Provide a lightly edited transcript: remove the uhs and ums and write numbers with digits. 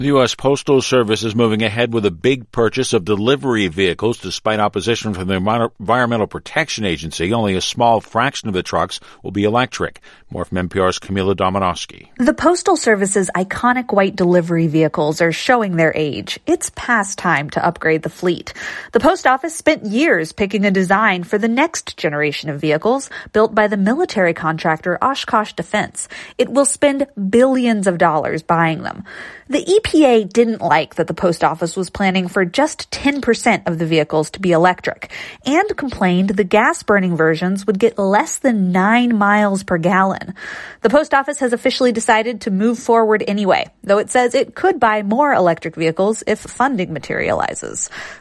The U.S. Postal Service is moving ahead with a big purchase of delivery vehicles despite opposition from the Environmental Protection Agency. Only a small fraction of the trucks will be electric. More from NPR's Camila Domonoski. The Postal Service's iconic white delivery vehicles are showing their age. It's past time to upgrade the fleet. The post office spent years picking a design for the next generation of vehicles built by the military contractor Oshkosh Defense. It will spend billions of dollars buying them. The EPA didn't like that the post office was planning for just 10% of the vehicles to be electric and complained the gas-burning versions would get less than 9 miles per gallon. The post office has officially decided to move forward anyway, though it says it could buy more electric vehicles if funding materializes.